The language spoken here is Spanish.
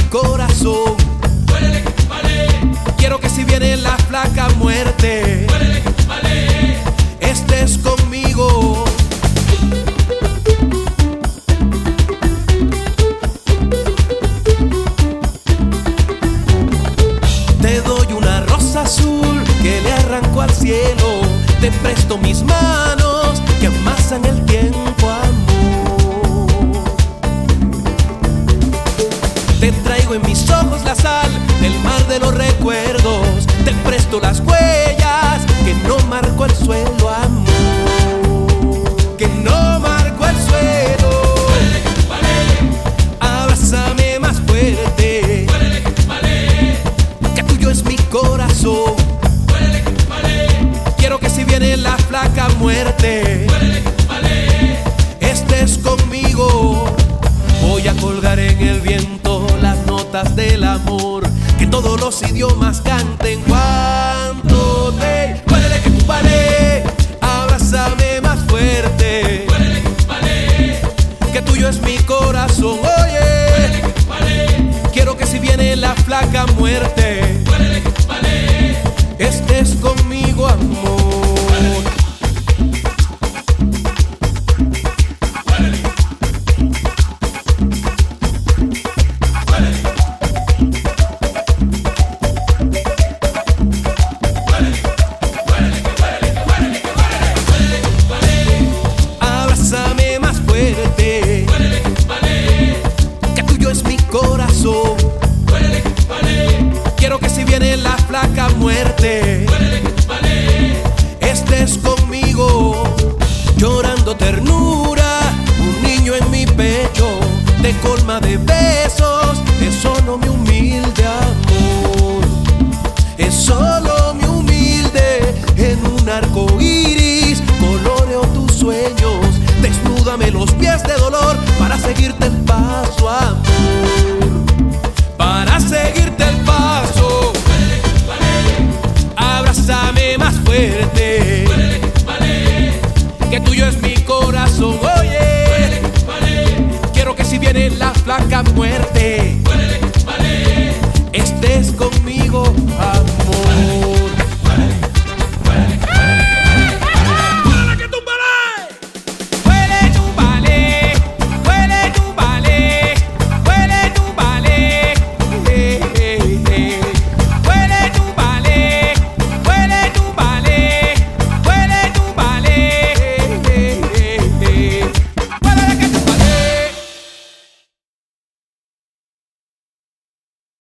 corazón. Huélele, vale. Quiero que si viene la flaca muerte, Huélele, vale. estés conmigo. Te doy una rosa azul que le arranco al cielo. Te presto mis manos que amasan el tiempo, amor. Te traigo en mis ojos la sal del mar de los recuerdos. Te presto las huellas que no marcó el suelo, amor. Que no marcó el suelo. Huélele, vale. Abrázame más fuerte, Huélele, vale. que tuyo es mi corazón. Huélele, vale. Quiero que si viene la flaca muerte, Huélele, vale. estés conmigo. Voy a colgar en el viento las notas del amor, que todos los idiomas canten